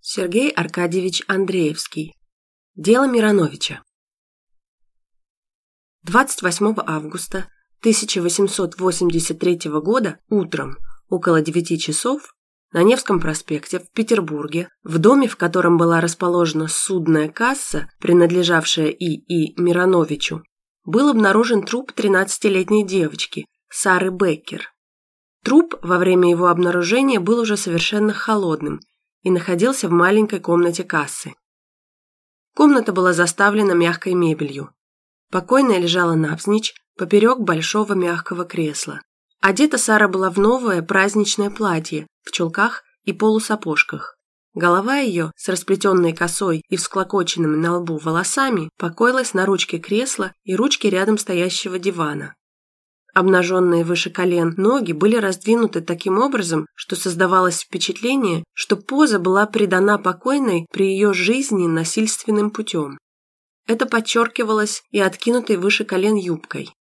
Сергей Аркадьевич Андреевский. Дело Мироновича. 28 августа 1883 года утром, около 9 часов, на Невском проспекте в Петербурге, в доме, в котором была расположена судная касса, принадлежавшая И.И. Мироновичу, был обнаружен труп 13-летней девочки Сары Беккер. Труп во время его обнаружения был уже совершенно холодным и находился в маленькой комнате кассы. Комната была заставлена мягкой мебелью. Покойная лежала навзничь, поперек большого мягкого кресла. Одета Сара была в новое праздничное платье, в чулках и полусапожках. Голова ее, с расплетенной косой и всклокоченными на лбу волосами, покоилась на ручке кресла и ручке рядом стоящего дивана. Обнаженные выше колен ноги были раздвинуты таким образом, что создавалось впечатление, что поза была придана покойной при ее жизни насильственным путем. Это подчеркивалось и откинутой выше колен юбкой.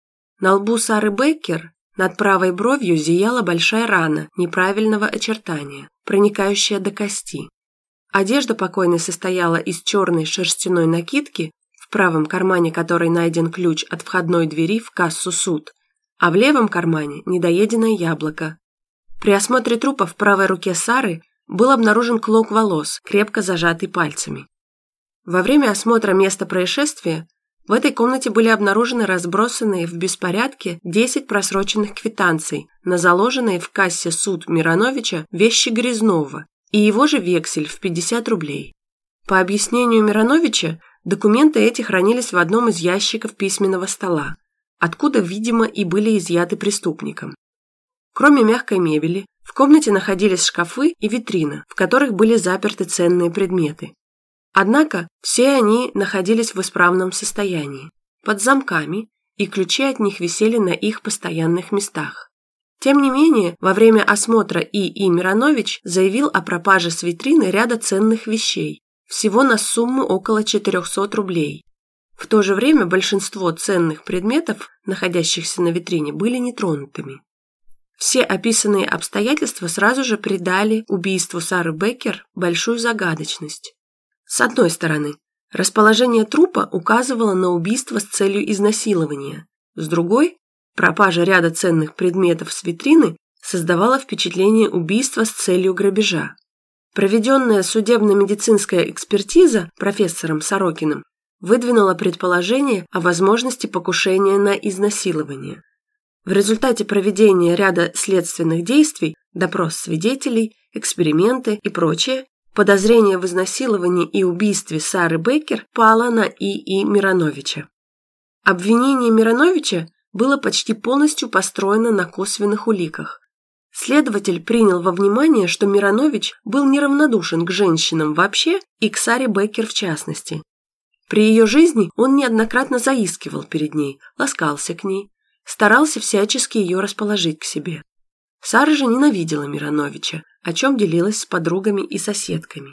На лбу Сары Беккер над правой бровью зияла большая рана неправильного очертания, проникающая до кости. Одежда покойной состояла из черной шерстяной накидки, в правом кармане которой найден ключ от входной двери в кассу суд, а в левом кармане недоеденное яблоко. При осмотре трупа в правой руке Сары был обнаружен клок волос, крепко зажатый пальцами. Во время осмотра места происшествия в этой комнате были обнаружены разбросанные в беспорядке 10 просроченных квитанций на заложенные в кассе суд Мироновича вещи Грязнова и его же вексель в 50 рублей. По объяснению Мироновича, документы эти хранились в одном из ящиков письменного стола, откуда, видимо, и были изъяты преступником. Кроме мягкой мебели, в комнате находились шкафы и витрина, в которых были заперты ценные предметы. Однако все они находились в исправном состоянии, под замками, и ключи от них висели на их постоянных местах. Тем не менее, во время осмотра И.И. Миронович заявил о пропаже с витрины ряда ценных вещей, всего на сумму около 400 рублей. В то же время большинство ценных предметов, находящихся на витрине, были нетронутыми. Все описанные обстоятельства сразу же придали убийству Сары Беккер большую загадочность. С одной стороны, расположение трупа указывало на убийство с целью изнасилования. С другой, пропажа ряда ценных предметов с витрины создавала впечатление убийства с целью грабежа. Проведенная судебно-медицинская экспертиза профессором Сорокиным выдвинула предположение о возможности покушения на изнасилование. В результате проведения ряда следственных действий, допрос свидетелей, эксперименты и прочее, подозрение в изнасиловании и убийстве Сары Беккер пало на И.И. Мироновича. Обвинение Мироновича было почти полностью построено на косвенных уликах. Следователь принял во внимание, что Миронович был неравнодушен к женщинам вообще и к Саре Беккер в частности. При ее жизни он неоднократно заискивал перед ней, ласкался к ней, старался всячески ее расположить к себе. Сара же ненавидела Мироновича, о чем делилась с подругами и соседками.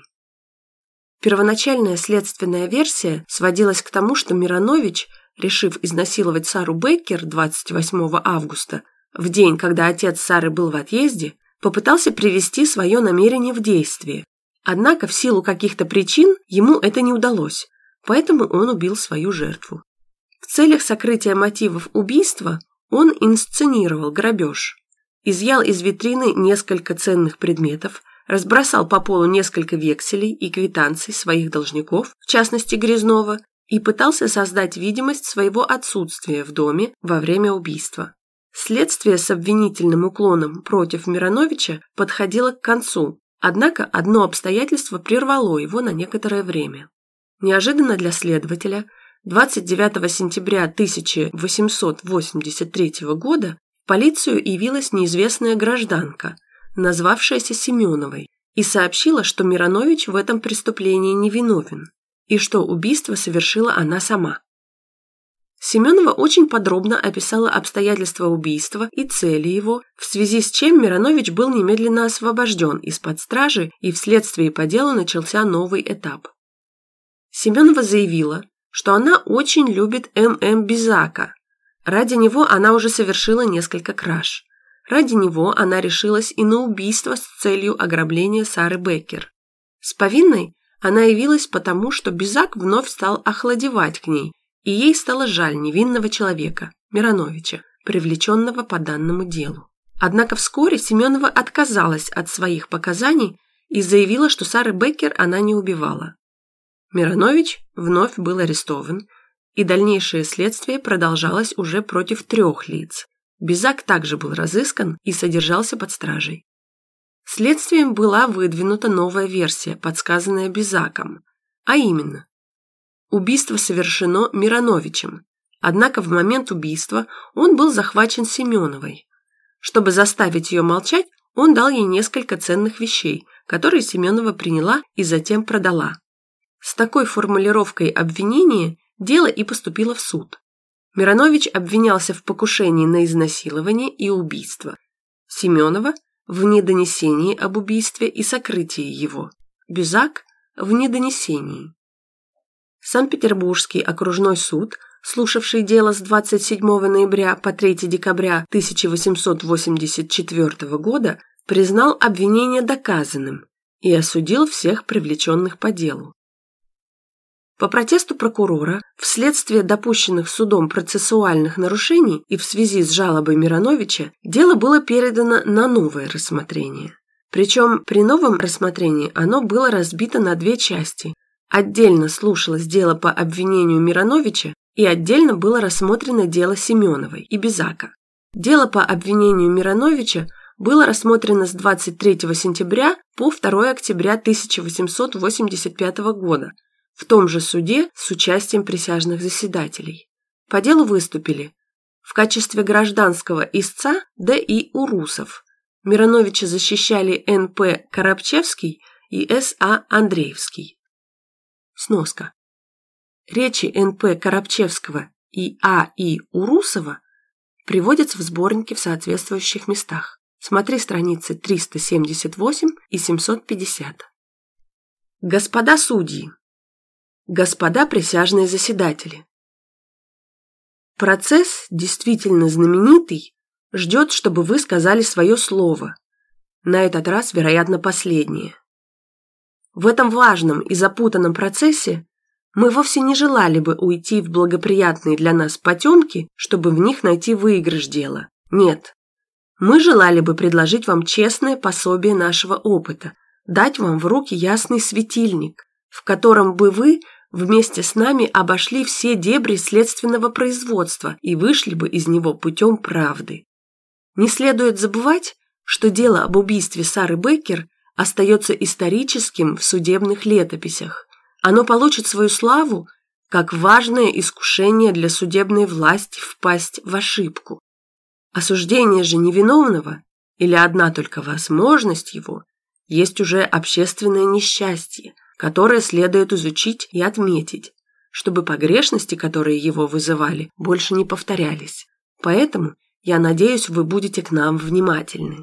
Первоначальная следственная версия сводилась к тому, что Миронович, решив изнасиловать Сару Беккер 28 августа, в день, когда отец Сары был в отъезде, попытался привести свое намерение в действие. Однако в силу каких-то причин ему это не удалось, поэтому он убил свою жертву. В целях сокрытия мотивов убийства он инсценировал грабеж. Изъял из витрины несколько ценных предметов, разбросал по полу несколько векселей и квитанций своих должников, в частности Грязнова, и пытался создать видимость своего отсутствия в доме во время убийства. Следствие с обвинительным уклоном против Мироновича подходило к концу, однако одно обстоятельство прервало его на некоторое время. Неожиданно для следователя 29 сентября 1883 года в полицию явилась неизвестная гражданка, назвавшаяся Семеновой, и сообщила, что Миронович в этом преступлении невиновен, и что убийство совершила она сама. Семенова очень подробно описала обстоятельства убийства и цели его, в связи с чем Миронович был немедленно освобожден из-под стражи, и вследствие по делу начался новый этап. Семенова заявила, что она очень любит М.М. Бизака. Ради него она уже совершила несколько краж. Ради него она решилась и на убийство с целью ограбления Сары Беккер. С повинной она явилась потому, что Безак вновь стал охладевать к ней, и ей стало жаль невинного человека, Мироновича, привлеченного по данному делу. Однако вскоре Семенова отказалась от своих показаний и заявила, что Сары Беккер она не убивала. Миронович вновь был арестован, и дальнейшее следствие продолжалось уже против 3 лиц. Безак также был разыскан и содержался под стражей. Следствием была выдвинута новая версия, подсказанная Безаком, а именно: убийство совершено Мироновичем, однако в момент убийства он был захвачен Семеновой. Чтобы заставить ее молчать, он дал ей несколько ценных вещей, которые Семенова приняла и затем продала. С такой формулировкой обвинения дело и поступило в суд. Миронович обвинялся в покушении на изнасилование и убийство. Семенова – в недонесении об убийстве и сокрытии его. Безак – в недонесении. Санкт-Петербургский окружной суд, слушавший дело с 27 ноября по 3 декабря 1884 года, признал обвинение доказанным и осудил всех привлеченных по делу. По протесту прокурора, вследствие допущенных судом процессуальных нарушений и в связи с жалобой Мироновича, дело было передано на новое рассмотрение. Причем при новом рассмотрении оно было разбито на 2 части. Отдельно слушалось дело по обвинению Мироновича и отдельно было рассмотрено дело Семеновой и Безака. Дело по обвинению Мироновича было рассмотрено с 23 сентября по 2 октября 1885 года, в том же суде с участием присяжных заседателей. По делу выступили в качестве гражданского истца Д.И. Урусов. Мироновича защищали Н.П. Коробчевский и С.А. Андреевский. Сноска. Речи Н.П. Коробчевского и А.И. Урусова приводятся в сборнике в соответствующих местах. Смотри страницы 378 и 750. Господа судьи, господа присяжные заседатели, процесс, действительно знаменитый, ждет, чтобы вы сказали свое слово, на этот раз, вероятно, последнее. В этом важном и запутанном процессе мы вовсе не желали бы уйти в благоприятные для нас потемки, чтобы в них найти выигрыш дела. Нет. Мы желали бы предложить вам честное пособие нашего опыта, дать вам в руки ясный светильник, в котором бы вы вместе с нами обошли все дебри следственного производства и вышли бы из него путем правды. Не следует забывать, что дело об убийстве Сары Беккер остается историческим в судебных летописях. Оно получит свою славу как важное искушение для судебной власти впасть в ошибку. Осуждение же невиновного, или одна только возможность его, есть уже общественное несчастье, которое следует изучить и отметить, чтобы погрешности, которые его вызывали, больше не повторялись. Поэтому, я надеюсь, вы будете к нам внимательны.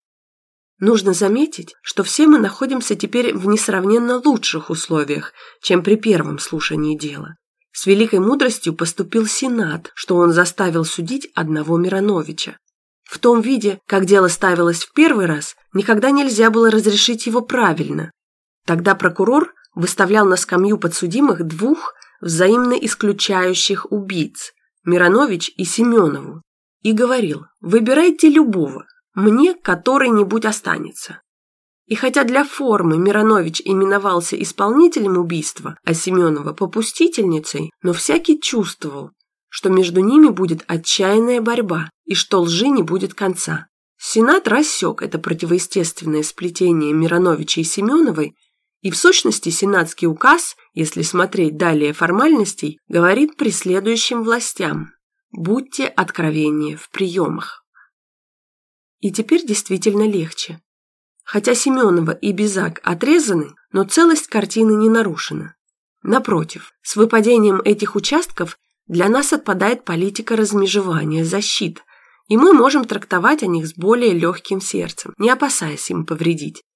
Нужно заметить, что все мы находимся теперь в несравненно лучших условиях, чем при первом слушании дела. С великой мудростью поступил Сенат, что он заставил судить одного Мироновича. В том виде, как дело ставилось в первый раз, никогда нельзя было разрешить его правильно. Тогда прокурор выставлял на скамью подсудимых 2 взаимно исключающих убийц – Миронович и Семенову, и говорил: «Выбирайте любого, мне который-нибудь останется». И хотя для формы Миронович именовался исполнителем убийства, а Семенова – попустительницей, но всякий чувствовал, что между ними будет отчаянная борьба и что лжи не будет конца. Сенат рассек это противоестественное сплетение Мироновича и Семеновой, и в сущности сенатский указ, если смотреть далее формальностей, говорит преследующим властям: будьте откровеннее в приемах. И теперь действительно легче. Хотя Семенова и Безак отрезаны, но целость картины не нарушена. Напротив, с выпадением этих участков для нас отпадает политика размежевания, защит, и мы можем трактовать о них с более легким сердцем, не опасаясь им повредить.